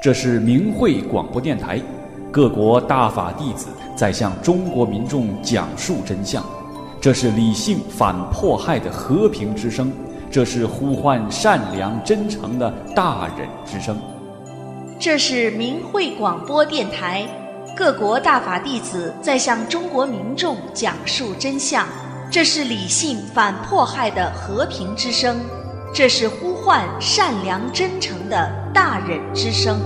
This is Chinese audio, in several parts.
这是明慧广播电台，各国大法弟子在向中国民众讲述真相。这是理性反迫害的和平之声，这是呼唤善良真诚的大忍之声。 这是明慧广播电台，各国大法弟子在向中国民众讲述真相。这是理性反迫害的和平之声，这是呼唤善良真诚的大忍之声。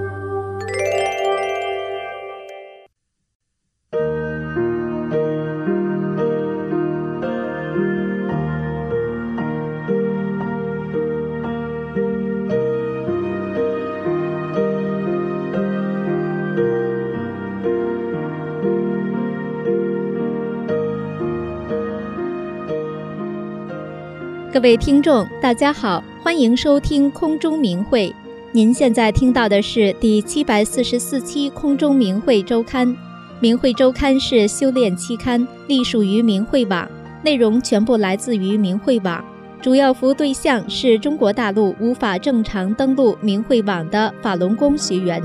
各位听众大家好，欢迎收听空中明慧。您现在听到的是第744期空中明慧周刊。明慧周刊是修炼期刊，隶属于明慧网，内容全部来自于明慧网，主要服务对象是中国大陆无法正常登录明慧网的法轮功学员。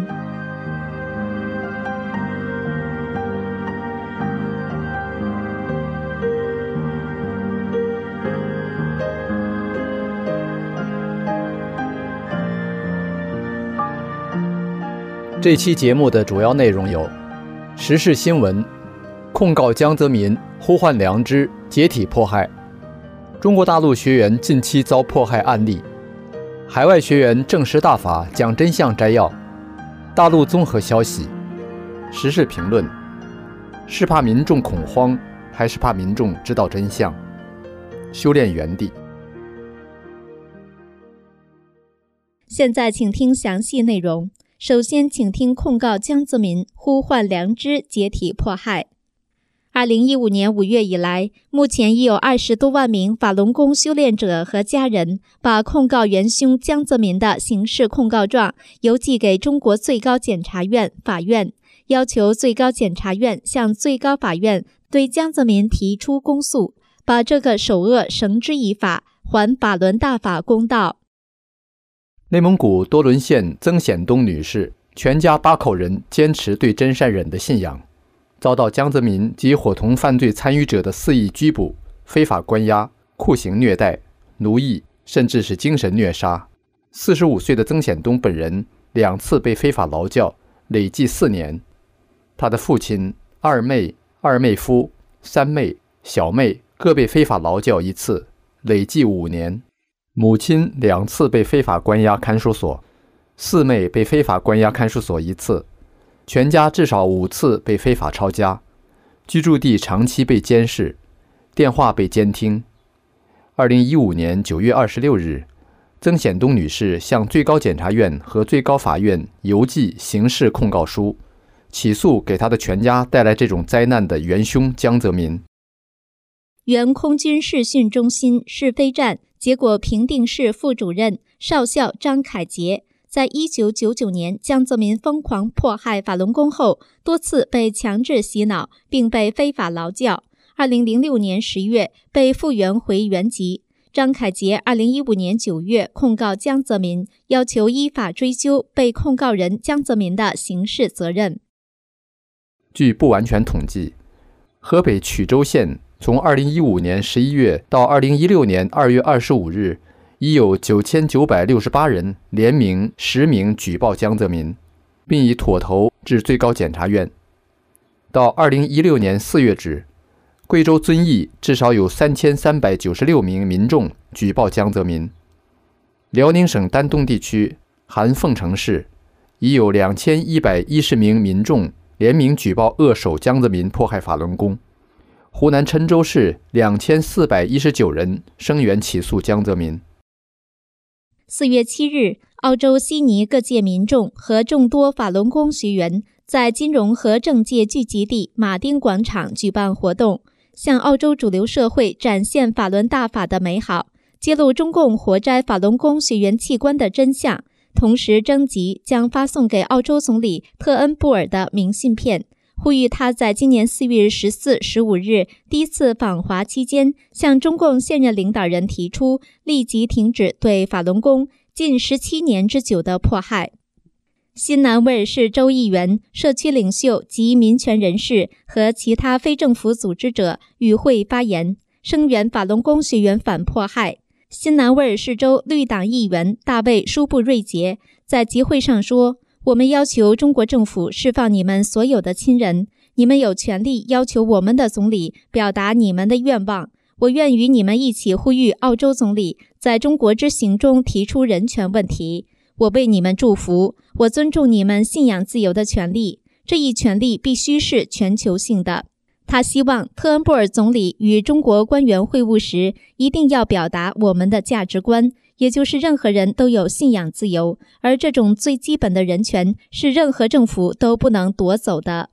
这期节目的主要内容有：时事新闻，控告江泽民，呼唤良知，解体迫害；中国大陆学员近期遭迫害案例；海外学员证实大法讲真相摘要；大陆综合消息；时事评论。是怕民众恐慌，还是怕民众知道真相？修炼原地。 现在请听详细内容。首先请听控告江泽民，呼唤良知，解体迫害。2015年5月以来，目前已有20多万名法轮功修炼者和家人把控告元凶江泽民的刑事控告状邮寄给中国最高检察院、法院，要求最高检察院向最高法院对江泽民提出公诉，把这个首恶绳之以法，还法轮大法公道。 内蒙古多伦县曾显东女士全家8口人坚持对真善忍的信仰，遭到江泽民及伙同犯罪参与者的肆意拘捕、非法关押、酷刑虐待、奴役，甚至是精神虐杀。45岁的曾显东本人2次被非法劳教，累计4年。他的父亲、二妹、二妹夫、三妹、小妹各被非法劳教1次，累计5年。母亲2次被非法关押看守所，4妹被非法关押看守所1次，全家至少5次被非法抄家，居住地长期被监视，电话被监听。2015年9月26日，曾显东女士向最高检察院和最高法院邮寄刑事控告书，起诉给她的全家带来这种灾难的元凶江泽民。 原空军视讯中心试飞站结果评定室副主任少校张凯杰，在1999年江泽民疯狂迫害法轮功后，多次被强制洗脑，并被非法劳教。2006年10月被复员回原籍。张凯杰2015年9月控告江泽民，要求依法追究被控告人江泽民的刑事责任。 据不完全统计，河北曲周县从2015年11月到2016年2月25日，已有9968人联名实名举报江泽民，并已妥投至最高检察院。到2016年4月止，贵州遵义至少有3396名民众举报江泽民。辽宁省丹东地区含凤城市已有2110名民众联名举报扼守江泽民迫害法轮功。湖南郴州市2419人声援起诉江泽民。 4月7日，澳洲悉尼各界民众和众多法轮功学员在金融和政界聚集地马丁广场举办活动，向澳洲主流社会展现法轮大法的美好，揭露中共活摘法轮功学员器官的真相，同时征集将发送给澳洲总理特恩布尔的明信片，呼吁他在今年4月14、15日第一次访华期间，向中共现任领导人提出立即停止对法轮功近17年之久的迫害。 新南威尔士州议员、社区领袖及民权人士和其他非政府组织者与会发言，声援法轮功学员反迫害。新南威尔士州绿党议员大卫·舒布瑞杰在集会上说：“我们要求中国政府释放你们所有的亲人，你们有权利要求我们的总理表达你们的愿望。我愿与你们一起呼吁澳洲总理在中国之行中提出人权问题。我为你们祝福，我尊重你们信仰自由的权利，这一权利必须是全球性的。”他希望特恩布尔总理与中国官员会晤时一定要表达我们的价值观，也就是任何人都有信仰自由，而这种最基本的人权是任何政府都不能夺走的。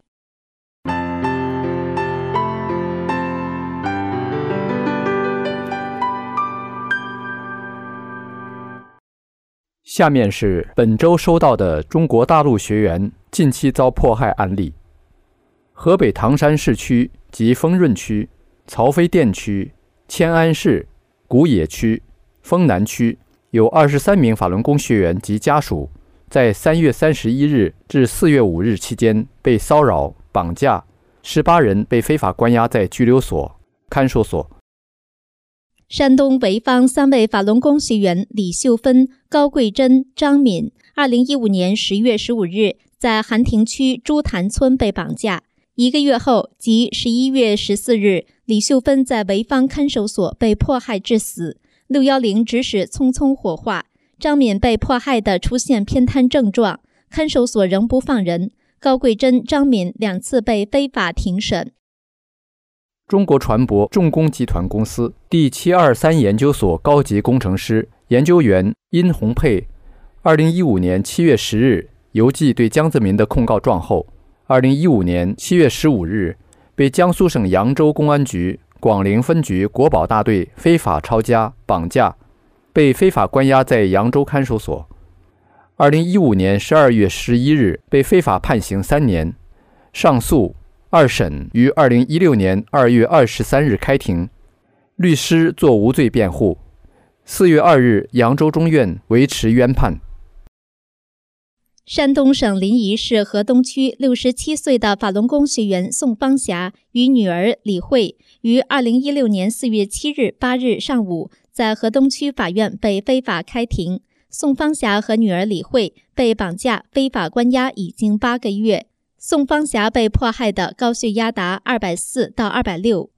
下面是本周收到的中国大陆学员近期遭迫害案例。河北唐山市区及丰润区、曹妃甸区、迁安市、古冶区、丰南区有23名法轮功学员及家属在3月31日至4月5日期间被骚扰、绑架，18人被非法关押在拘留所、看守所。 山东潍坊3位法轮功学员李秀芬、高桂珍、张敏2015年10月15日在韩亭区朱潭村被绑架。1个月后，即11月14日，李秀芬在潍坊看守所被迫害致死，610指使匆匆火化。张敏被迫害的出现偏瘫症状，看守所仍不放人。高桂珍、张敏2次被非法庭审。 中国船舶重工集团公司第723研究所高级工程师、研究员殷红佩，2015年7月10日邮寄对江泽民的控告状后，2015年7月15日被江苏省扬州公安局广陵分局国保大队非法抄家、绑架，被非法关押在扬州看守所。2015年12月11日被非法判刑3年，上诉2审于2016年2月23日开庭，律师作无罪辩护。4月2日扬州中院维持原判。 山东省临沂市河东区67岁的法轮功学员宋芳霞与女儿李慧于2016年4月7日、8日上午在河东区法院被非法开庭。宋芳霞和女儿李慧被绑架、非法关押已经8个月。宋芳霞被迫害的高血压达240到260。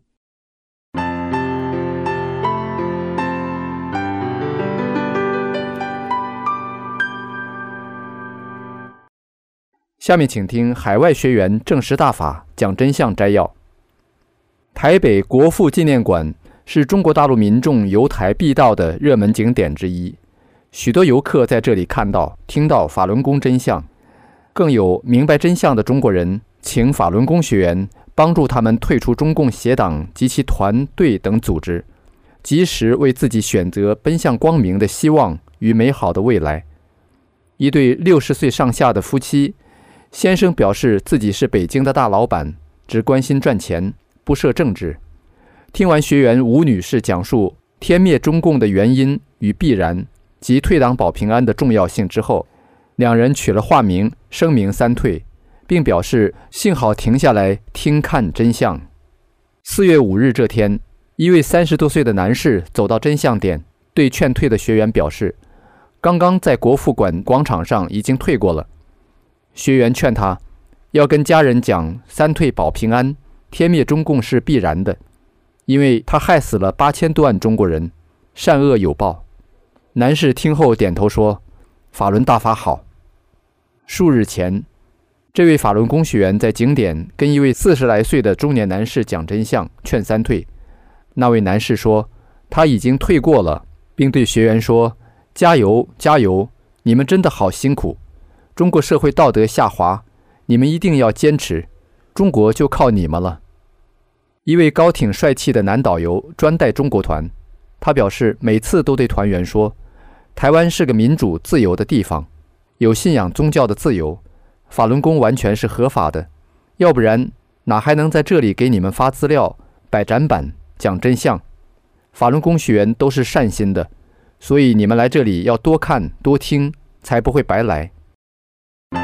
下面请听海外学员证实大法讲真相摘要。台北国父纪念馆是中国大陆民众游台必到的热门景点之一，许多游客在这里看到、听到法轮功真相，更有明白真相的中国人请法轮功学员帮助他们退出中共邪党及其团队等组织，及时为自己选择奔向光明的希望与美好的未来。一对60岁上下的夫妻，先生表示自己是北京的大老板，只关心赚钱，不涉政治。听完学员吴女士讲述天灭中共的原因与必然及退党保平安的重要性之后，两人取了化名，声明3退，并表示幸好停下来听看真相。4月5日这天，一位30多岁的男士走到真相点，对劝退的学员表示，刚刚在国父馆广场上已经退过了。学员劝他要跟家人讲3退保平安，天灭中共是必然的，因为他害死了8000多万中国人，善恶有报。男士听后点头说，法轮大法好。数日前，这位法轮功学员在景点跟一位40来岁的中年男士讲真相，劝3退。那位男士说他已经退过了，并对学员说，加油加油，你们真的好辛苦，中国社会道德下滑，你们一定要坚持，中国就靠你们了。一位高挺帅气的男导游专带中国团，他表示每次都对团员说，台湾是个民主自由的地方，有信仰宗教的自由，法轮功完全是合法的，要不然哪还能在这里给你们发资料、摆展板、讲真相。法轮功学员都是善心的，所以你们来这里要多看多听，才不会白来。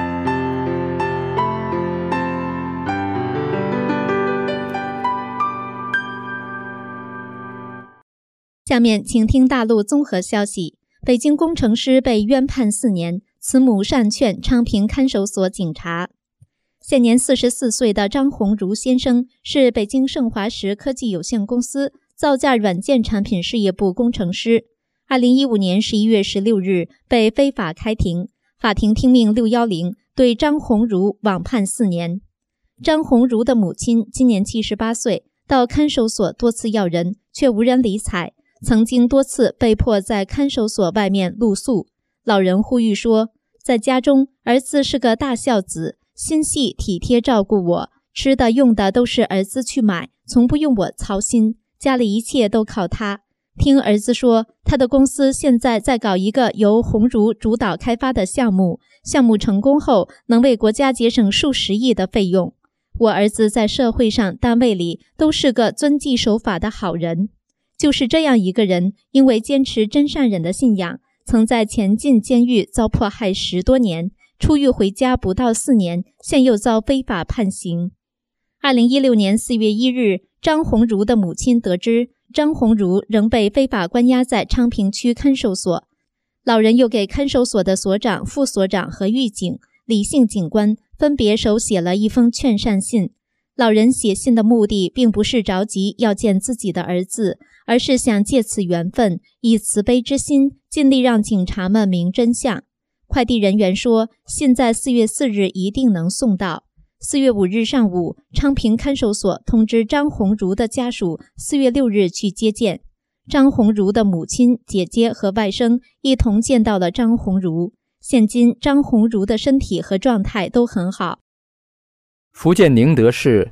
下面请听大陆综合消息：北京工程师被冤判4年，慈母善劝昌平看守所警察。现年44岁的张红儒先生是北京盛华实科技有限公司造价软件产品事业部工程师。2015年11月16日被非法开庭，法庭听命610，对张红儒网判4年。张红儒的母亲今年78岁，到看守所多次要人，却无人理睬，曾经多次被迫在看守所外面露宿。老人呼吁说，在家中儿子是个大孝子，心细体贴照顾我，吃的用的都是儿子去买，从不用我操心，家里一切都靠他。听儿子说，他的公司现在在搞一个由红儒主导开发的项目，项目成功后能为国家节省数十亿的费用。我儿子在社会上单位里都是个遵纪守法的好人。就是这样一个人，因为坚持真善忍的信仰，曾在前进监狱遭迫害10多年，出狱回家不到4年，现又遭非法判刑。2016年4月1日，张红儒的母亲得知张红儒仍被非法关押在昌平区看守所，老人又给看守所的所长、副所长和狱警、李姓警官分别手写了一封劝善信。老人写信的目的并不是着急要见自己的儿子，而是想借此缘分，以慈悲之心，尽力让警察们明真相。快递人员说，信在4月4日一定能送到。4月5日上午，昌平看守所通知张红儒的家属4月6日去接见。张红儒的母亲、姐姐和外甥一同见到了张红儒。现今张红儒的身体和状态都很好。 福建宁德市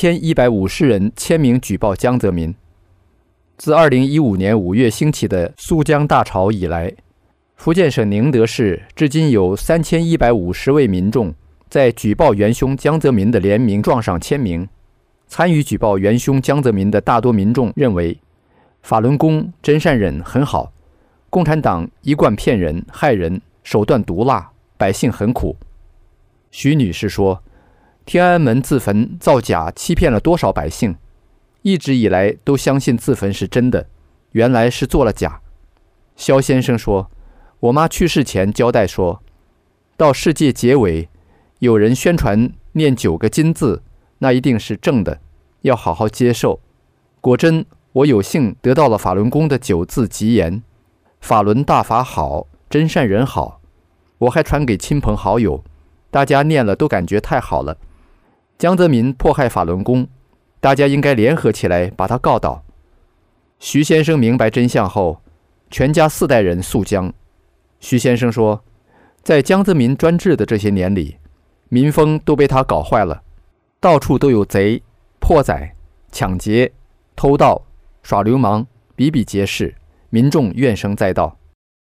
3150人签名举报江泽民。自2015年5月兴起的苏江大潮以来，福建省宁德市至今有3150位民众在举报元凶江泽民的联名状上签名。参与举报元凶江泽民的大多民众认为，法轮功真善忍很好，共产党一贯骗人害人，手段毒辣，百姓很苦。徐女士说，天安门自焚造假欺骗了多少百姓，一直以来都相信自焚是真的，原来是做了假。肖先生说，我妈去世前交代说，到世界结尾有人宣传念9个金字，那一定是正的，要好好接受。果真我有幸得到了法轮功的9字吉言，法轮大法好，真善人好。我还传给亲朋好友，大家念了都感觉太好了。江泽民迫害法轮功，大家应该联合起来把他告倒。徐先生明白真相后，全家4代人诉江。徐先生说，在江泽民专制的这些年里，民风都被他搞坏了，到处都有贼、破仔、抢劫、偷盗、耍流氓，比比皆是，民众怨声载道。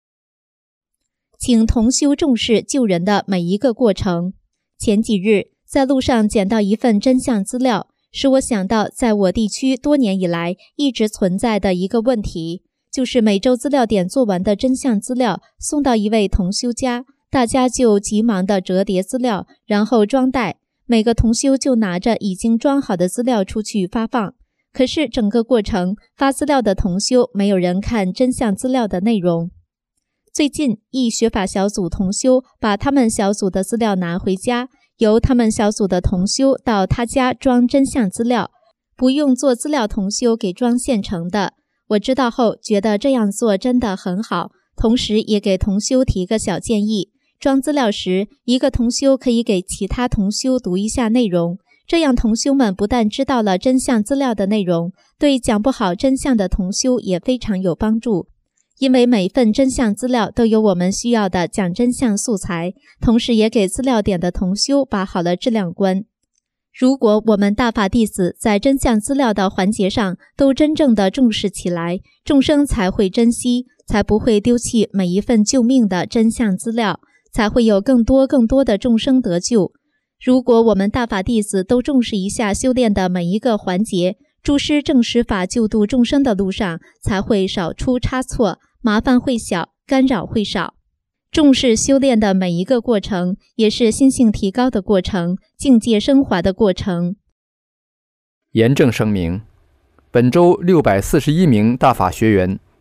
请同修重视救人的每一个过程。前几日在路上捡到一份真相资料，使我想到在我地区多年以来一直存在的一个问题，就是每周资料点做完的真相资料送到一位同修家，大家就急忙地折叠资料，然后装袋，每个同修就拿着已经装好的资料出去发放。可是整个过程发资料的同修没有人看真相资料的内容。最近一学法小组同修把他们小组的资料拿回家，由他们小组的同修到他家装真相资料，不用做资料同修给装现成的。我知道后觉得这样做真的很好，同时也给同修提个小建议，装资料时一个同修可以给其他同修读一下内容，这样同修们不但知道了真相资料的内容，对讲不好真相的同修也非常有帮助。因为每份真相资料都有我们需要的讲真相素材，同时也给资料点的同修把好了质量关。如果我们大法弟子在真相资料的环节上都真正的重视起来，众生才会珍惜，才不会丢弃每一份救命的真相资料，才会有更多的众生得救。如果我们大法弟子都重视一下修炼的每一个环节，诸师正实法救度众生的路上才会少出差错，麻烦会小，干扰会少。重视修炼的每一个过程，也是心性提高的过程，境界升华的过程。 严正声明，本周641名大法学员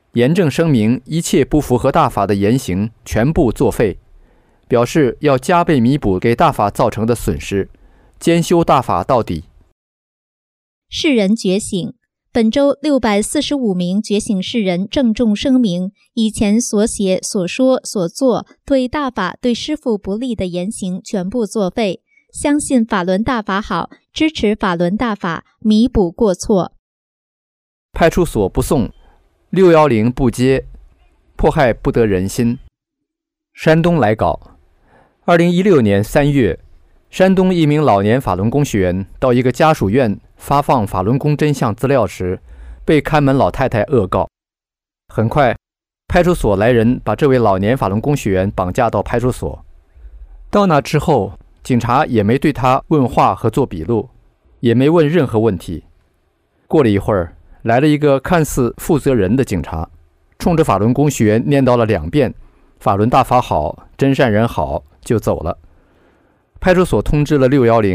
严正声明一切不符合大法的言行全部作废，表示要加倍弥补给大法造成的损失，兼修大法到底。 世人觉醒。本周645名觉醒世人郑重声明，以前所写、所说、所做对大法、对师父不利的言行全部作废，相信法轮大法好，支持法轮大法，弥补过错。 派出所不送，610不接，迫害不得人心。山东来稿：2016年3月，山东一名老年法轮功学员到一个家属院发放法轮功真相资料时，被看门老太太恶告。很快，派出所来人把这位老年法轮功学员绑架到派出所。到那之后，警察也没对他问话和做笔录，也没问任何问题。过了一会儿，来了一个看似负责任的警察，冲着法轮功学员念叨了2遍法轮大法好，真善人好，就走了。派出所通知了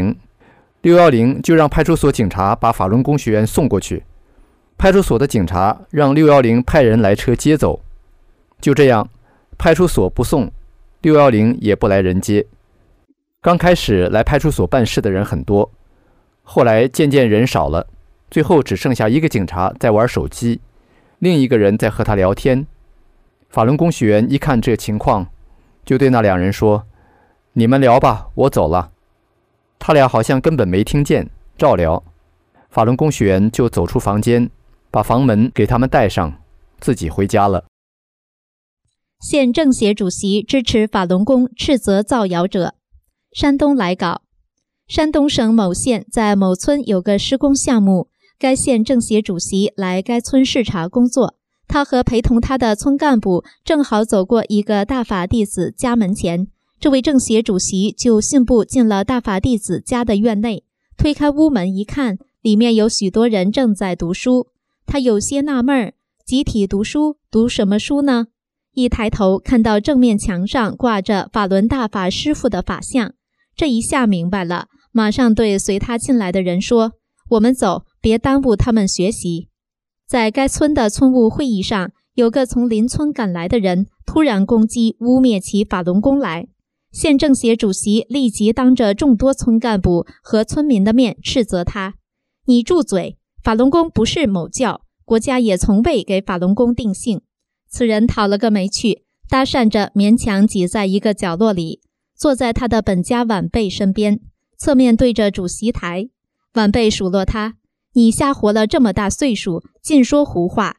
610就让派出所警察把法轮功学员送过去。派出所的警察让610派人来车接走。就这样，派出所不送，610也不来人接。刚开始来派出所办事的人很多，后来渐渐人少了，最后只剩下一个警察在玩手机，另一个人在和他聊天。法轮功学员一看这情况，就对那2人说：“你们聊吧，我走了。”他俩好像根本没听见，照聊。法轮功学员就走出房间，把房门给他们带上，自己回家了。 县政协主席支持法轮功，斥责造谣者。山东来稿：山东省某县在某村有个施工项目，该县政协主席来该村视察工作，他和陪同他的村干部正好走过一个大法弟子家门前。这位政协主席就信步进了大法弟子家的院内，推开屋门一看，里面有许多人正在读书。他有些纳闷，集体读书，读什么书呢？一抬头看到正面墙上挂着法轮大法师父的法像，这一下明白了，马上对随他进来的人说：“我们走，别耽误他们学习。”在该村的村务会议上，有个从邻村赶来的人突然攻击污蔑起法轮功来。县政协主席立即当着众多村干部和村民的面斥责他：“你住嘴！法轮功不是某教，国家也从未给法轮功定性。”此人讨了个没趣，搭讪着勉强挤在一个角落里，坐在他的本家晚辈身边，侧面对着主席台。晚辈数落他：“你瞎活了这么大岁数，尽说胡话。”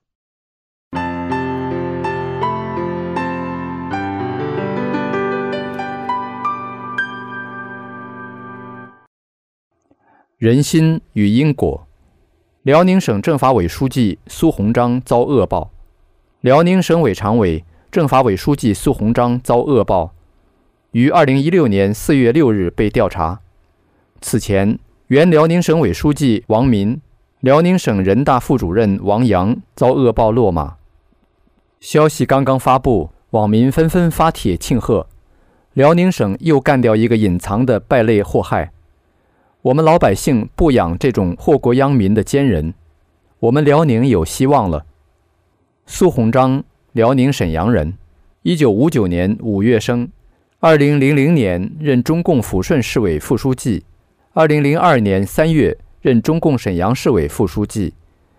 人心与因果。辽宁省政法委书记苏鸿章遭恶报。辽宁省委常委、政法委书记苏鸿章遭恶报，于2016年4月6日被调查。此前，原辽宁省委书记王民、辽宁省人大副主任王阳遭恶报落马。消息刚刚发布，网民纷纷发帖庆贺，辽宁省又干掉一个隐藏的败类祸害。我们老百姓不养这种祸国殃民的奸人，我们辽宁有希望了。苏鸿章，辽宁沈阳人，1959年5月生，2000年任中共抚顺市委副书记，2002年3月任中共沈阳市委副书记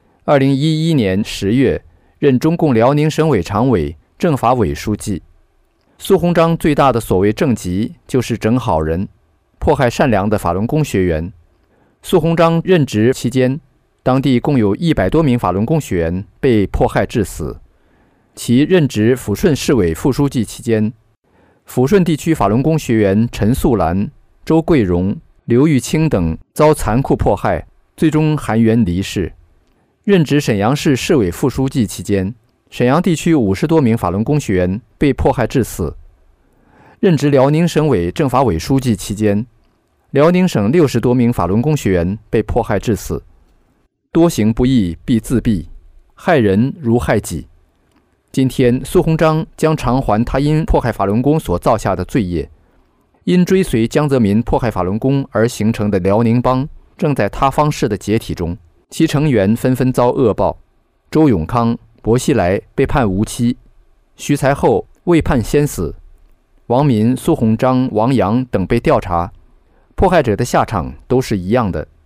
，2011年10月任中共辽宁省委常委、政法委书记。苏鸿章最大的所谓政绩就是整好人，迫害善良的法轮功学员。苏鸿章任职期间，当地共有100多名法轮功学员被迫害致死。其任职抚顺市委副书记期间，抚顺地区法轮功学员陈素兰、周桂荣、刘玉清等遭残酷迫害，最终含冤离世。任职沈阳市市委副书记期间，沈阳地区50多名法轮功学员被迫害致死。任职辽宁省委政法委书记期间，辽宁省60多名法轮功学员被迫害致死。多行不义必自毙，害人如害己。今天苏鸿章将偿还他因迫害法轮功所造下的罪业。因追随江泽民迫害法轮功而形成的辽宁帮正在塌方式的解体中，其成员纷纷遭恶报。周永康、 薄熙来被判无期，徐才厚未判先死，王民、苏鸿章、王阳等被调查，迫害者的下场都是一样的。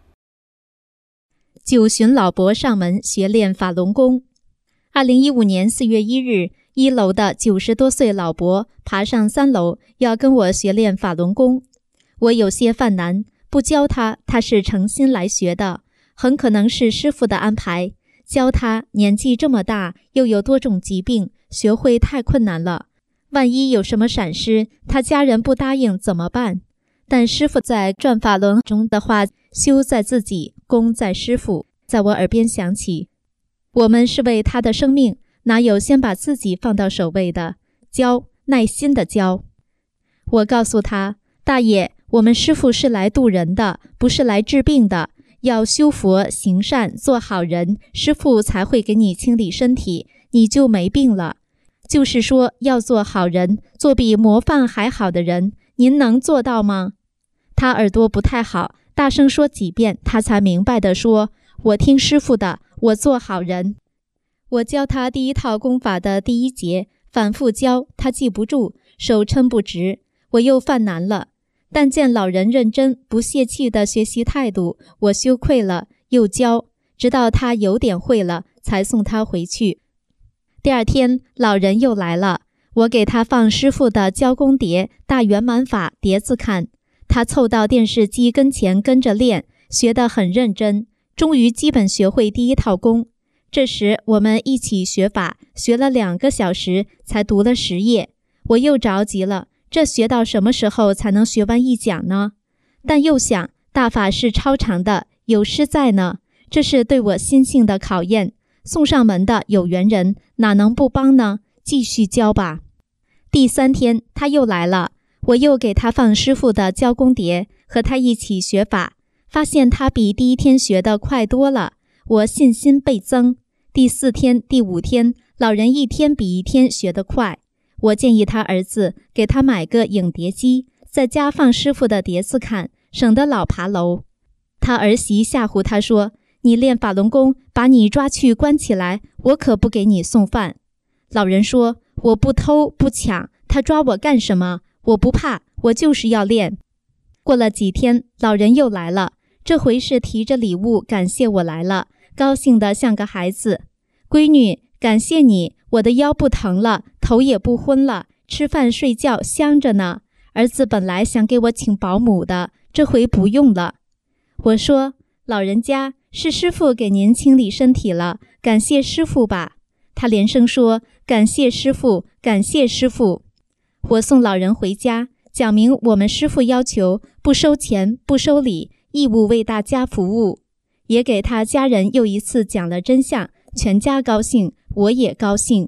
9旬老伯上门学练法轮功。2015年4月1日，1楼的90多岁老伯爬上3楼，要跟我学练法轮功。我有些犯难，不教他，他是诚心来学的，很可能是师父的安排。教他，年纪这么大，又有多种疾病，学会太困难了。万一有什么闪失，他家人不答应怎么办？但师父在转法轮中的话，修在自己，功在师父，在我耳边响起。我们是为他的生命，哪有先把自己放到首位的？教，耐心的教。我告诉他，大爷，我们师父是来渡人的，不是来治病的。要修佛行善做好人，师父才会给你清理身体，你就没病了。就是说要做好人，做比模范还好的人，您能做到吗？他耳朵不太好，大声说几遍，他才明白地说，我听师父的，我做好人。我教他第一套功法的第1节，反复教，他记不住，手撑不直，我又犯难了。但见老人认真不泄气的学习态度，我羞愧了，又教，直到他有点会了，才送他回去。第2天，老人又来了，我给他放师父的教功碟大圆满法碟子看，他凑到电视机跟前跟着练，学得很认真，终于基本学会第1套功。这时我们一起学法，学了2个小时，才读了10页。我又着急了，这学到什么时候才能学完1讲呢？但又想，大法是超长的，有师在呢，这是对我心性的考验。送上门的有缘人，哪能不帮呢？继续教吧。第3天，他又来了，我又给他放师父的教功碟，和他一起学法，发现他比第1天学的快多了，我信心倍增。第4天、第5天，老人1天比1天学得快。我建议他儿子给他买个影碟机，在家放师父的碟子看，省得老爬楼。他儿媳吓唬他说，你练法轮功，把你抓去关起来，我可不给你送饭。老人说，我不偷不抢，他抓我干什么？我不怕，我就是要练。过了几天，老人又来了，这回是提着礼物感谢我来了，高兴得像个孩子。闺女，感谢你，我的腰不疼了，头也不昏了，吃饭睡觉香着呢。儿子本来想给我请保姆的，这回不用了。我说，老人家，是师父给您清理身体了，感谢师父吧。他连声说，感谢师父，感谢师父。我送老人回家，讲明我们师父要求不收钱不收礼，义务为大家服务，也给他家人又一次讲了真相，全家高兴，我也高兴。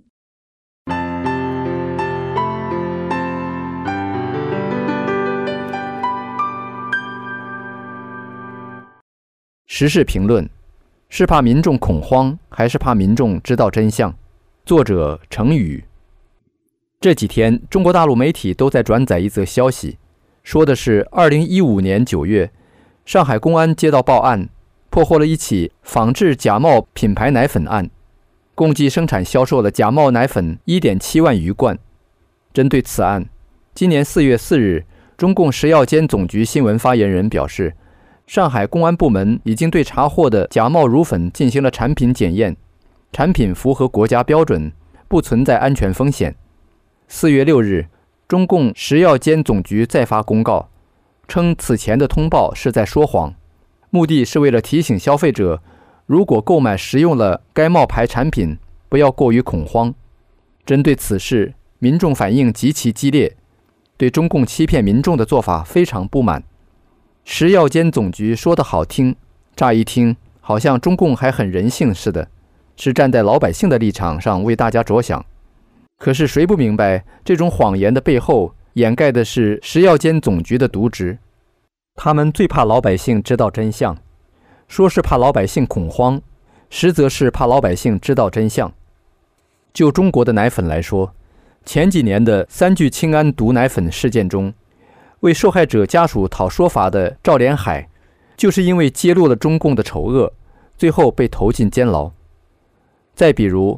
时事评论：是怕民众恐慌，还是怕民众知道真相？作者程宇。这几天，中国大陆媒体都在转载一则消息，说的是2015年9月，上海公安接到报案，破获了一起仿制假冒品牌奶粉案，共计生产销售了假冒奶粉 1.7 万余罐。针对此案，今年4月4日，中共食药监总局新闻发言人表示，上海公安部门已经对查获的假冒乳粉进行了产品检验，产品符合国家标准，不存在安全风险。4月6日，中共食药监总局再发公告，称此前的通报是在说谎，目的是为了提醒消费者，如果购买食用了该冒牌产品，不要过于恐慌。针对此事，民众反应极其激烈，对中共欺骗民众的做法非常不满。食药监总局说得好听，乍一听好像中共还很人性似的，是站在老百姓的立场上为大家着想。可是谁不明白，这种谎言的背后掩盖的是食药监总局的渎职。他们最怕老百姓知道真相，说是怕老百姓恐慌，实则是怕老百姓知道真相。就中国的奶粉来说，前几年的3聚氰胺毒奶粉事件中，为受害者家属讨说法的赵连海，就是因为揭露了中共的丑恶，最后被投进监牢。再比如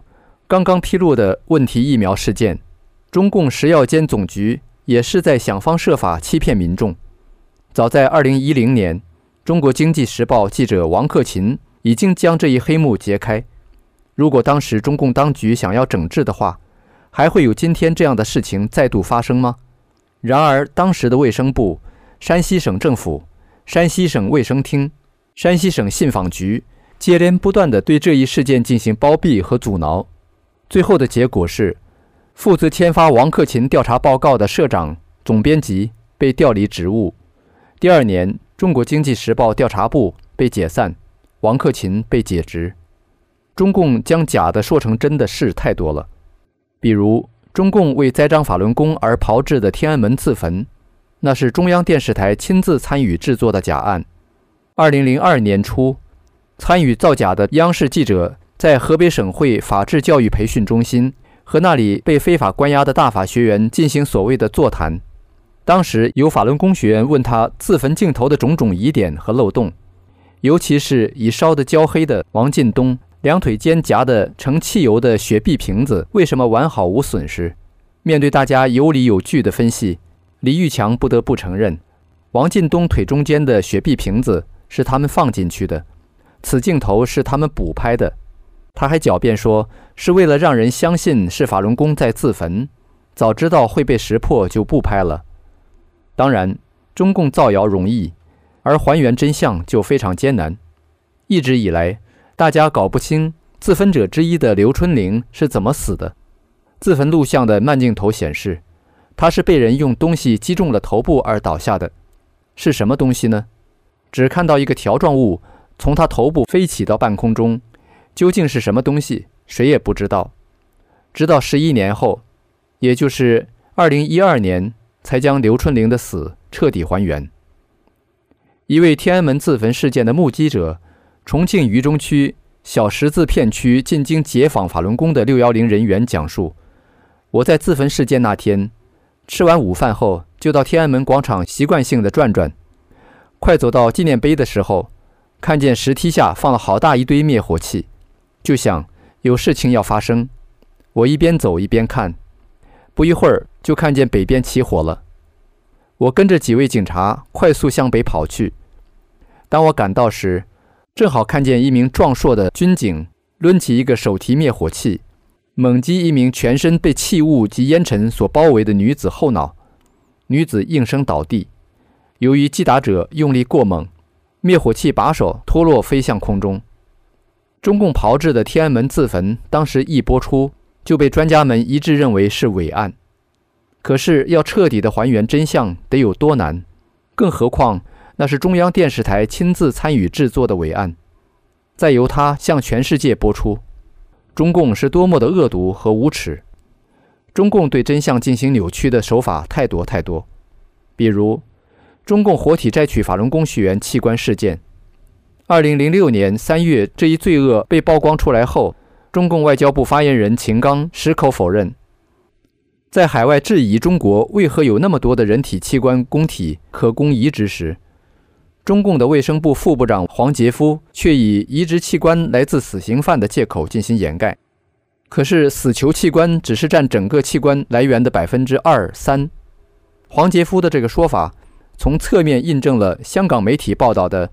刚刚披露的问题疫苗事件，中共食药监总局也是在想方设法欺骗民众。早在2010年，中国经济时报记者王克勤已经将这一黑幕揭开。如果当时中共当局想要整治的话，还会有今天这样的事情再度发生吗？然而当时的卫生部、山西省政府、山西省卫生厅、山西省信访局接连不断地对这一事件进行包庇和阻挠，最后的结果是，负责签发王克勤调查报告的社长、总编辑被调离职务。第二年，中国经济时报调查部被解散，王克勤被解职。中共将假的说成真的事太多了，比如中共为栽赃法轮功而炮制的天安门自焚，那是中央电视台亲自参与制作的假案。2002年初，参与造假的央视记者在河北省会法治教育培训中心和那里被非法关押的大法学员进行所谓的座谈。当时有法轮功学员问他自焚镜头的种种疑点和漏洞，尤其是已烧得焦黑的王进东两腿间夹的盛汽油的雪碧瓶子为什么完好无损时，面对大家有理有据的分析，李玉强不得不承认，王进东腿中间的雪碧瓶子是他们放进去的，此镜头是他们补拍的。他还狡辩说是为了让人相信是法轮功在自焚，早知道会被识破就不拍了。当然，中共造谣容易，而还原真相就非常艰难。一直以来，大家搞不清自焚者之一的刘春玲是怎么死的。自焚录像的慢镜头显示，他是被人用东西击中了头部而倒下的。是什么东西呢？只看到一个条状物从他头部飞起到半空中，究竟是什么东西，谁也不知道。直到11年后，也就是2012年，才将刘春玲的死彻底还原。一位天安门自焚事件的目击者，重庆渝中区小十字片区进京解访法轮功的610人员讲述，我在自焚事件那天，吃完午饭后就到天安门广场习惯性的转转，快走到纪念碑的时候，看见石梯下放了好大一堆灭火器，就想有事情要发生。我一边走一边看，不一会儿就看见北边起火了。我跟着几位警察快速向北跑去。当我赶到时，正好看见一名壮硕的军警抡起一个手提灭火器，猛击一名全身被气雾及烟尘所包围的女子后脑，女子应声倒地。由于击打者用力过猛，灭火器把手脱落飞向空中。中共炮制的天安门自焚当时一播出，就被专家们一致认为是伪案。可是要彻底的还原真相得有多难，更何况那是中央电视台亲自参与制作的伪案，再由它向全世界播出，中共是多么的恶毒和无耻。中共对真相进行扭曲的手法太多太多，比如中共活体摘取法轮功学员器官事件。2006年3月这一罪恶被曝光出来后，中共外交部发言人秦刚矢口否认。在海外质疑中国为何有那么多的人体器官供体可供移植时，中共的卫生部副部长黄杰夫却以移植器官来自死刑犯的借口进行掩盖。可是死囚器官只是占整个器官来源的2%、3%。黄杰夫的这个说法从侧面印证了香港媒体报道的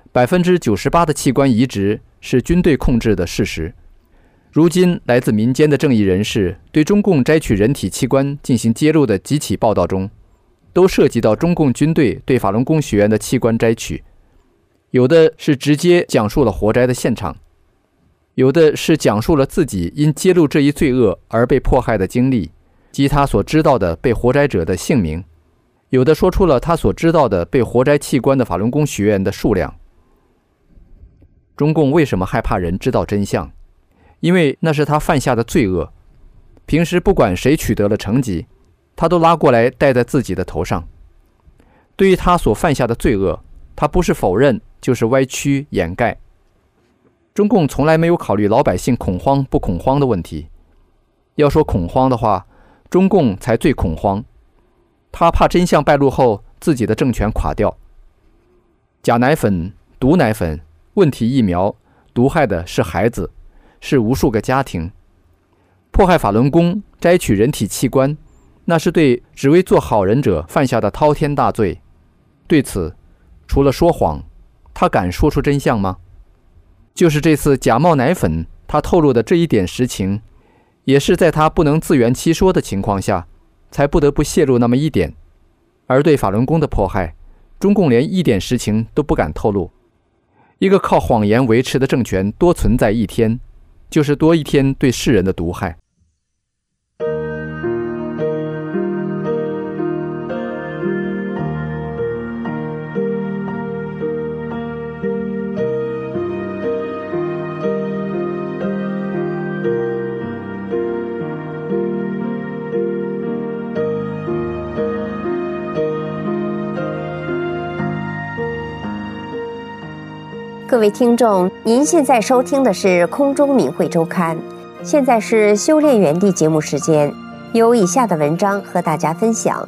98%的器官移植是军队控制的事实。如今来自民间的正义人士对中共摘取人体器官进行揭露的几起报道中，都涉及到中共军队对法轮功学员的器官摘取，有的是直接讲述了活摘的现场，有的是讲述了自己因揭露这一罪恶而被迫害的经历及他所知道的被活摘者的姓名，有的说出了他所知道的被活摘器官的法轮功学员的数量。中共为什么害怕人知道真相？因为那是他犯下的罪恶，平时不管谁取得了成绩，他都拉过来戴在自己的头上。对于他所犯下的罪恶，他不是否认就是歪曲掩盖。中共从来没有考虑老百姓恐慌不恐慌的问题。要说恐慌的话，中共才最恐慌，他怕真相败露后自己的政权垮掉。假奶粉、毒奶粉、问题疫苗毒害的是孩子，是无数个家庭。 迫害法轮功、摘取人体器官，那是对只为做好人者犯下的滔天大罪。对此，除了说谎，他敢说出真相吗？就是这次假冒奶粉，他透露的这一点实情，也是在他不能自圆其说的情况下，才不得不泄露那么一点。而对法轮功的迫害，中共连一点实情都不敢透露。一个靠谎言维持的政权多存在一天，就是多一天对世人的毒害。 各位听众，您现在收听的是空中明慧周刊，现在是修炼园地节目时间，有以下的文章和大家分享。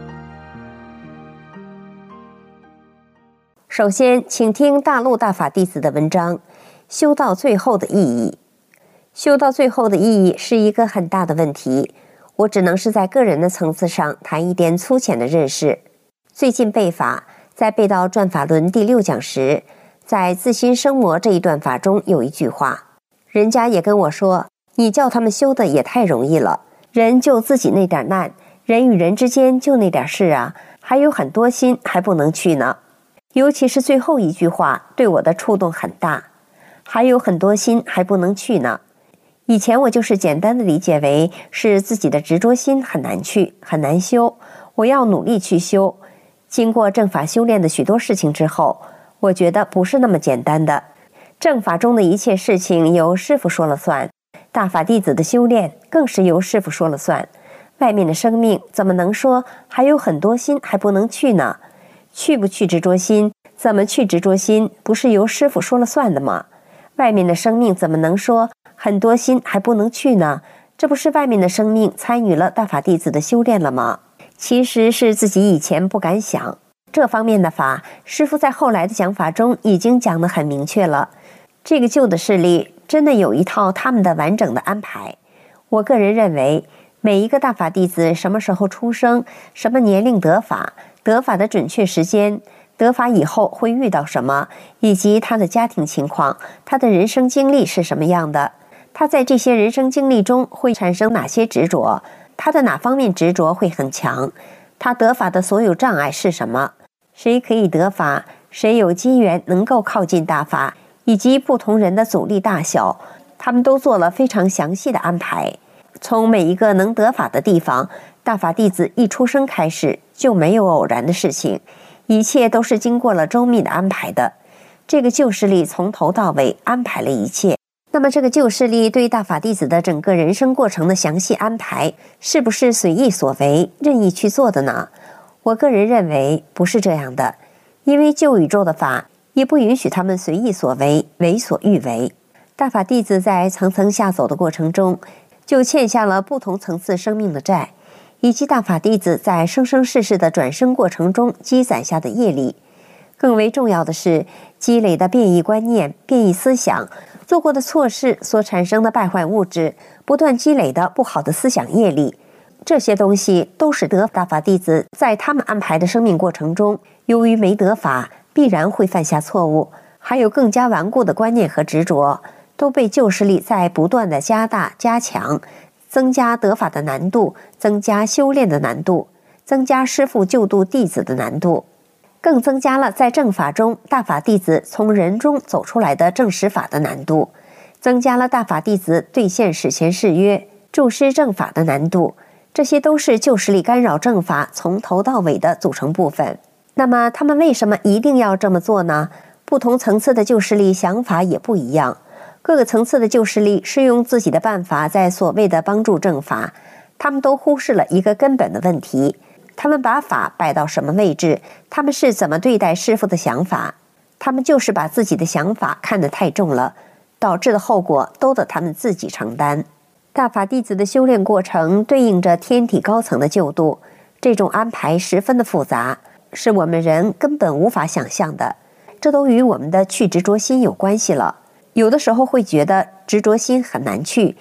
首先，请听大陆大法弟子的文章《修到最后的意义》。修到最后的意义是一个很大的问题，我只能是在个人的层次上谈一点粗浅的认识。最近背法，在背到转法轮第6讲时，在自心生魔这一段法中有一句话，人家也跟我说，你叫他们修的也太容易了，人就自己那点难，人与人之间就那点事啊，还有很多心还不能去呢。尤其是最后一句话对我的触动很大，还有很多心还不能去呢。以前我就是简单的理解为是自己的执着心很难去，很难修，我要努力去修。经过正法修炼的许多事情之后，我觉得不是那么简单的。正法中的一切事情由师父说了算，大法弟子的修炼更是由师父说了算。外面的生命怎么能说还有很多心还不能去呢？去不去执着心，怎么去执着心，不是由师父说了算的吗？外面的生命怎么能说很多心还不能去呢？这不是外面的生命参与了大法弟子的修炼了吗？其实是自己以前不敢想。这方面的法，师父在后来的讲法中已经讲得很明确了。这个旧的势力真的有一套他们的完整的安排。我个人认为，每一个大法弟子什么时候出生，什么年龄得法，得法的准确时间，得法以后会遇到什么，以及他的家庭情况，他的人生经历是什么样的，他在这些人生经历中会产生哪些执着，他的哪方面执着会很强，他得法的所有障碍是什么，谁可以得法，谁有机缘能够靠近大法，以及不同人的阻力大小，他们都做了非常详细的安排。从每一个能得法的地方，大法弟子一出生开始就没有偶然的事情，一切都是经过了周密的安排的。这个旧势力从头到尾安排了一切。那么这个旧势力对大法弟子的整个人生过程的详细安排，是不是随意所为，任意去做的呢？我个人认为不是这样的，因为旧宇宙的法也不允许他们随意所为，为所欲为。大法弟子在层层下走的过程中，就欠下了不同层次生命的债，以及大法弟子在生生世世的转生过程中积攒下的业力。更为重要的是，积累的变异观念、变异思想，做过的错事所产生的败坏物质，不断积累的不好的思想业力，这些东西都使得大法弟子在他们安排的生命过程中，由于没得法，必然会犯下错误，还有更加顽固的观念和执着，都被旧势力在不断的加大、加强，增加得法的难度，增加修炼的难度，增加师父救度弟子的难度，更增加了在正法中大法弟子从人中走出来的正实法的难度，增加了大法弟子兑现史前誓约、注师正法的难度。这些都是旧势力干扰正法从头到尾的组成部分。那么他们为什么一定要这么做呢？不同层次的旧势力想法也不一样，各个层次的旧势力是用自己的办法在所谓的帮助正法，他们都忽视了一个根本的问题，他们把法摆到什么位置，他们是怎么对待师父的想法，他们就是把自己的想法看得太重了，导致的后果都得他们自己承担。大法弟子的修炼过程对应着天体高层的救度，这种安排十分的复杂，是我们人根本无法想象的。这都与我们的去执着心有关系了。有的时候会觉得执着心很难去，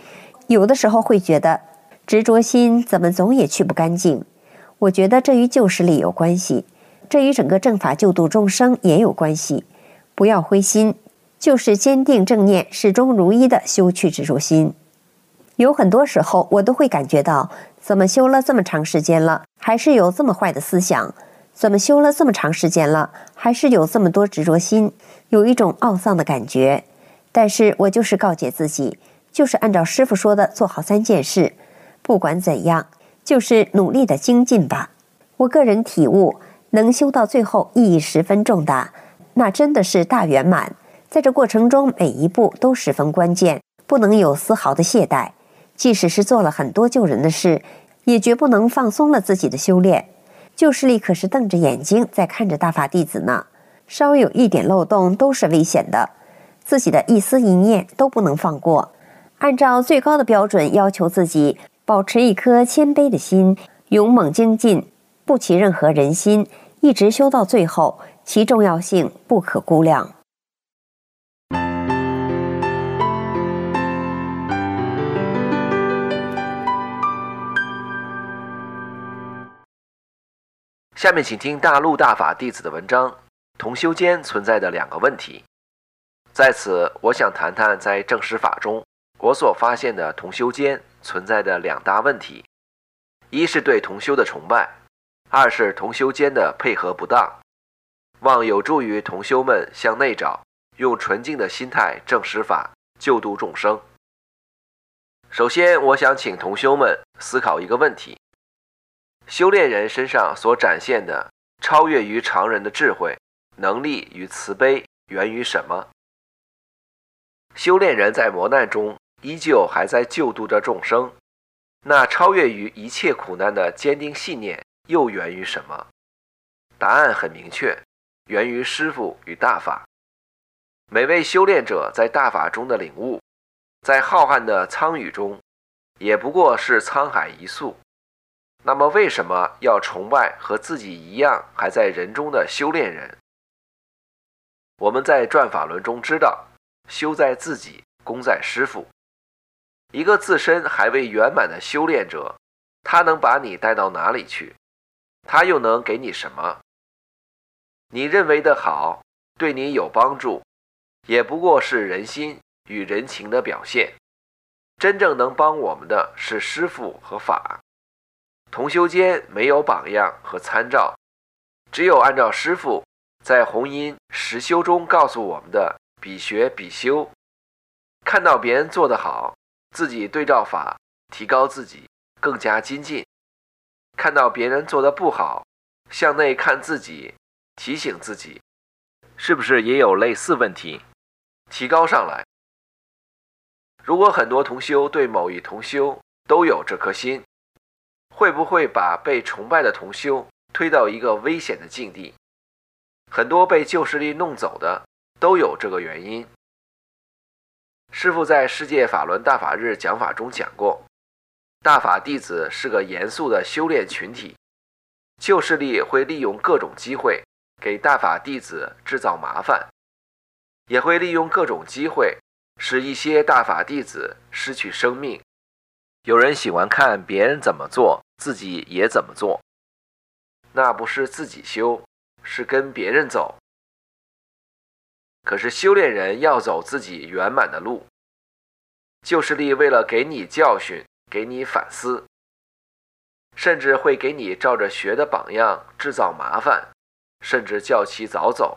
有的时候会觉得执着心怎么总也去不干净。我觉得这与旧势力有关系，这与整个正法救度众生也有关系。不要灰心，就是坚定正念，始终如一的修去执着心。有很多时候我都会感觉到，怎么修了这么长时间了，还是有这么坏的思想？怎么修了这么长时间了，还是有这么多执着心？有一种懊丧的感觉。但是我就是告诫自己，就是按照师父说的做好3件事，不管怎样，就是努力的精进吧。我个人体悟，能修到最后意义十分重大，那真的是大圆满。在这过程中每一步都十分关键，不能有丝毫的懈怠。即使是做了很多救人的事，也绝不能放松了自己的修炼。旧势力可是瞪着眼睛在看着大法弟子呢，稍有一点漏洞都是危险的，自己的一丝一念都不能放过。按照最高的标准要求自己，保持一颗谦卑的心，勇猛精进，不起任何人心，一直修到最后，其重要性不可估量。 下面请听大陆大法弟子的文章：同修间存在的2个问题。在此，我想谈谈在正实法中我所发现的同修间存在的2大问题：一是对同修的崇拜，2是同修间的配合不当。望有助于同修们向内找，用纯净的心态正实法，救度众生。首先，我想请同修们思考一个问题：修炼人身上所展现的超越于常人的智慧、能力与慈悲源于什么？修炼人在磨难中依旧还在救度着众生，那超越于一切苦难的坚定信念又源于什么？答案很明确，源于师父与大法。每位修炼者在大法中的领悟，在浩瀚的沧宇中也不过是沧海一粟。那么为什么要崇拜和自己一样还在人中的修炼人？我们在转法轮中知道，修在自己，功在师父。一个自身还未圆满的修炼者，他能把你带到哪里去？他又能给你什么？你认为的好，对你有帮助，也不过是人心与人情的表现。真正能帮我们的是师父和法。同修间没有榜样和参照，只有按照师父在弘音实修中告诉我们的比学比修，看到别人做得好，自己对照法，提高自己，更加精进；看到别人做得不好，向内看自己，提醒自己，是不是也有类似问题，提高上来。如果很多同修对某一同修都有这颗心，会不会把被崇拜的同修推到一个危险的境地？很多被旧势力弄走的都有这个原因。师父在世界法轮大法日讲法中讲过，大法弟子是个严肃的修炼群体，旧势力会利用各种机会给大法弟子制造麻烦，也会利用各种机会使一些大法弟子失去生命。有人喜欢看别人怎么做，自己也怎么做，那不是自己修，是跟别人走。可是修炼人要走自己圆满的路，旧势力为了给你教训，给你反思，甚至会给你照着学的榜样制造麻烦，甚至叫其早走。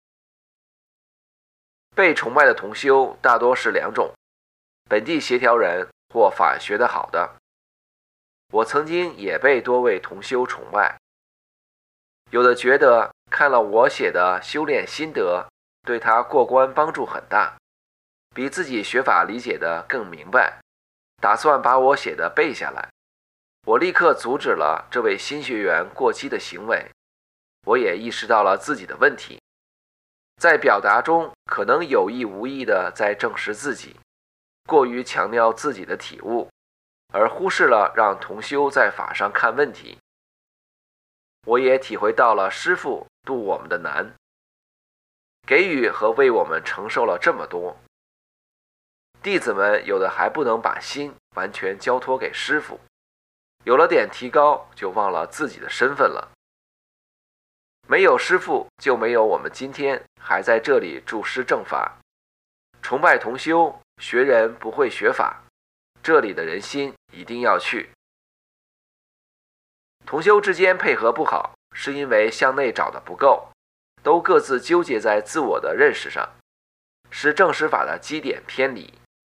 被崇拜的同修大多是2种：本地协调人或法学得好的。我曾经也被多位同修崇拜，有的觉得看了我写的修炼心得，对他过关帮助很大，比自己学法理解的更明白，打算把我写的背下来。我立刻阻止了这位新学员过激的行为，我也意识到了自己的问题，在表达中可能有意无意地在证实自己，过于强调自己的体悟，而忽视了让同修在法上看问题。我也体会到了师父度我们的难，给予和为我们承受了这么多。 弟子们有的还不能把心完全交托给师父，有了点提高就忘了自己的身份了。没有师父，就没有我们今天还在这里注师正法，崇拜同修，学人不会学法，这里的人心一定要去。同修之间配合不好，是因为向内找的不够，都各自纠结在自我的认识上，使正师法的基点偏离。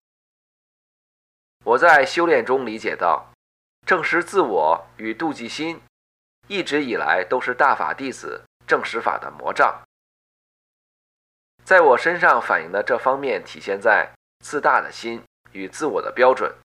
我在修炼中理解到，正视自我与妒忌心一直以来都是大法弟子正师法的魔障。在我身上反映的这方面体现在自大的心与自我的标准。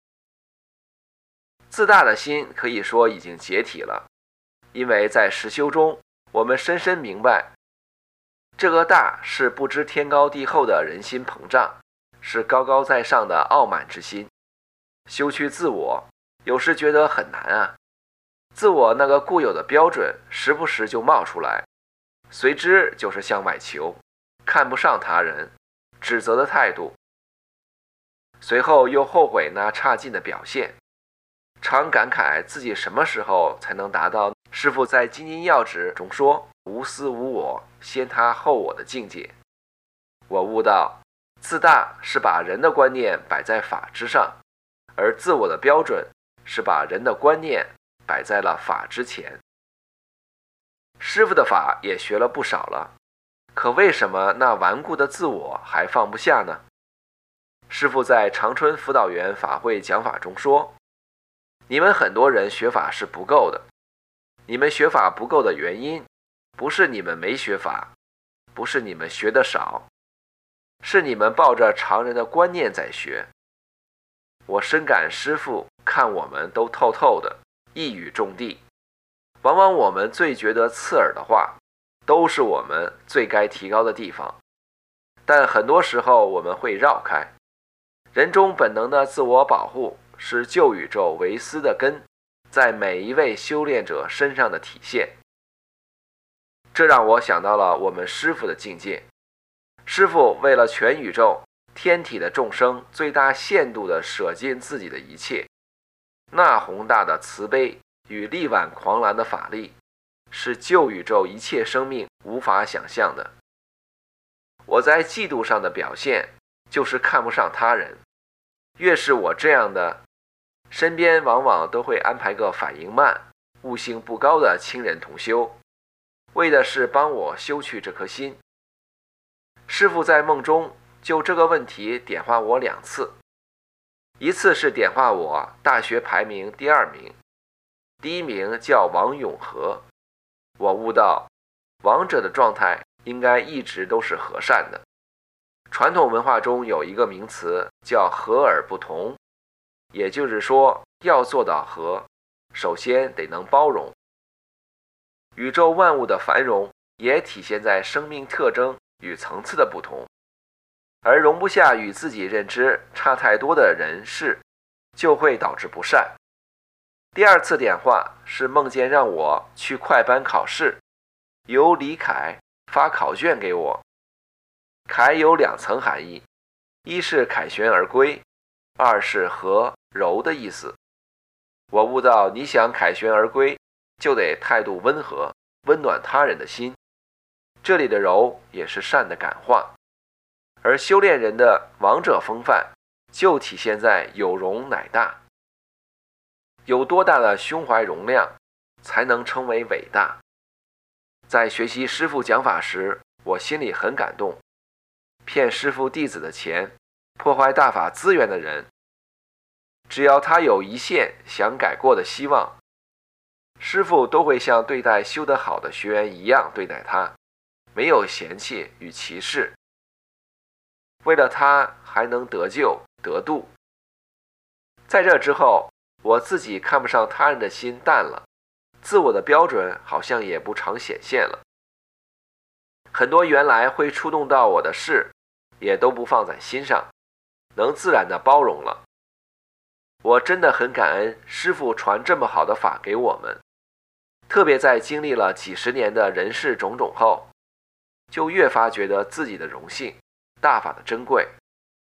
自大的心可以说已经解体了，因为在实修中，我们深深明白，这个大是不知天高地厚的人心膨胀，是高高在上的傲慢之心。修去自我，有时觉得很难啊。自我那个固有的标准时不时就冒出来，随之就是向外求，看不上他人，指责的态度，随后又后悔那差劲的表现，常感慨自己什么时候才能达到师父在《金银要旨》中说无私无我，先他后我的境界。我悟到，自大是把人的观念摆在法之上，而自我的标准是把人的观念摆在了法之前。师父的法也学了不少了，可为什么那顽固的自我还放不下呢？师父在长春辅导员法会讲法中说，你们很多人学法是不够的，你们学法不够的原因，不是你们没学法，不是你们学得少，是你们抱着常人的观念在学。我深感师父看我们都透透的，一语中的。往往我们最觉得刺耳的话，都是我们最该提高的地方，但很多时候我们会绕开。人中本能的自我保护是旧宇宙唯私的根，在每一位修炼者身上的体现。这让我想到了我们师父的境界。师父为了全宇宙天体的众生最大限度地舍尽自己的一切，那宏大的慈悲与力挽狂澜的法力，是旧宇宙一切生命无法想象的。我在嫉妒上的表现就是看不上他人，越是我这样的，身边往往都会安排个反应慢、悟性不高的亲人同修，为的是帮我修去这颗心。师父在梦中就这个问题点化我2次，一次是点化我大学排名第2名，第1名叫王永和。我悟到，王者的状态应该一直都是和善的。传统文化中有一个名词叫和而不同，也就是说，要做到和，首先得能包容。宇宙万物的繁荣也体现在生命特征与层次的不同，而容不下与自己认知差太多的人事，就会导致不善。第2次点化是梦见让我去快班考试，由李凯发考卷给我。凯有2层含义，一是凯旋而归，二是和柔的意思。我悟到，你想凯旋而归，就得态度温和，温暖他人的心。这里的柔也是善的感化，而修炼人的王者风范就体现在有容乃大。有多大的胸怀容量，才能称为伟大？在学习师父讲法时，我心里很感动。骗师父弟子的钱，破坏大法资源的人，只要他有一线想改过的希望，师父都会像对待修得好的学员一样对待他，没有嫌弃与歧视，为了他还能得救得度。在这之后，我自己看不上他人的心淡了，自我的标准好像也不常显现了。很多原来会触动到我的事，也都不放在心上，能自然的包容了。我真的很感恩师父传这么好的法给我们，特别在经历了几十年的人事种种后，就越发觉得自己的荣幸，大法的珍贵。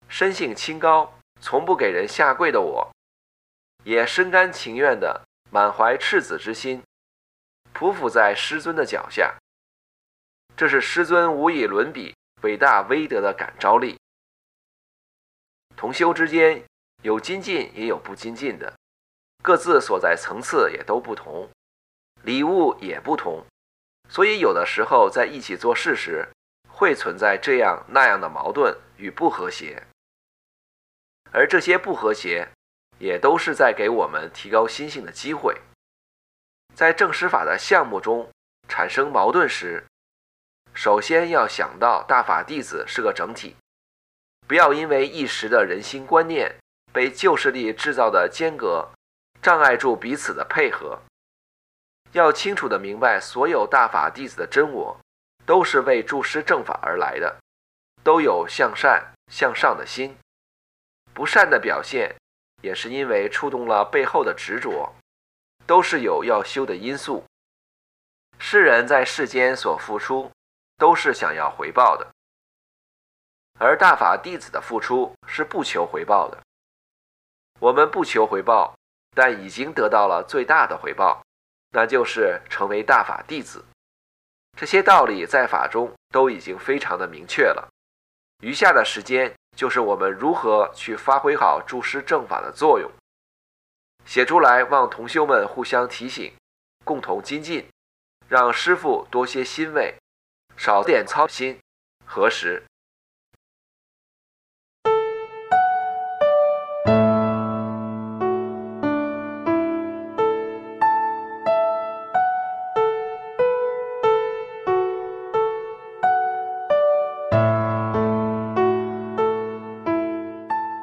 生性清高，从不给人下跪的我，也心甘情愿地满怀赤子之心，匍匐在师尊的脚下。这是师尊无以伦比伟大威德的感召力。同修之间有精进也有不精进的，各自所在层次也都不同，礼物也不同，所以有的时候在一起做事时，会存在这样那样的矛盾与不和谐。而这些不和谐，也都是在给我们提高心性的机会。在正师法的项目中产生矛盾时，首先要想到大法弟子是个整体，不要因为一时的人心观念被旧势力制造的间隔障碍住彼此的配合。要清楚地明白，所有大法弟子的真我都是为助师正法而来的，都有向善向上的心。不善的表现也是因为触动了背后的执着，都是有要修的因素。世人在世间所付出都是想要回报的，而大法弟子的付出是不求回报的。我们不求回报，但已经得到了最大的回报，那就是成为大法弟子。这些道理在法中都已经非常的明确了。余下的时间就是我们如何去发挥好助师正法的作用。写出来，望同修们互相提醒，共同精进，让师父多些欣慰，少点操心。何时？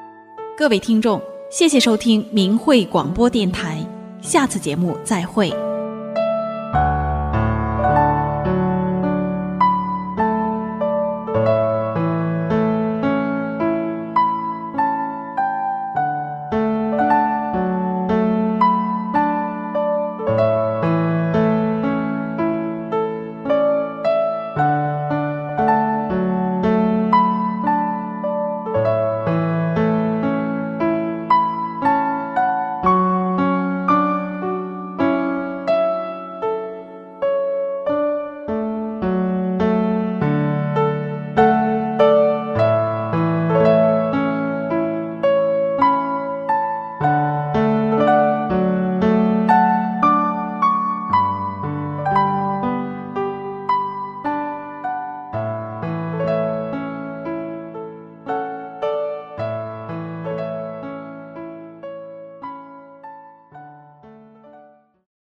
各位听众，谢谢收听明慧广播电台，下次节目再会。